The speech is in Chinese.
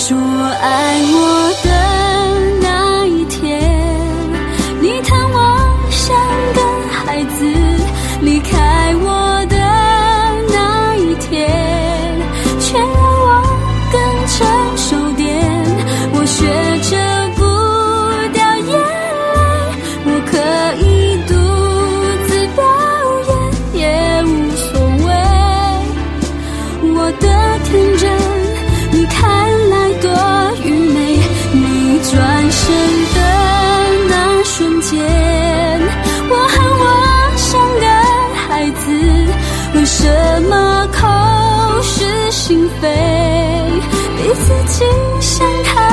说爱我的那一天，你看我像个孩子，离开我的那一天，却让我更成熟点。我学着不掉眼泪，我可以独自表演也无所谓。我的天真你看来多愚昧，你转身的那瞬间，我恨我像个孩子，为什么口是心非，彼此竟像太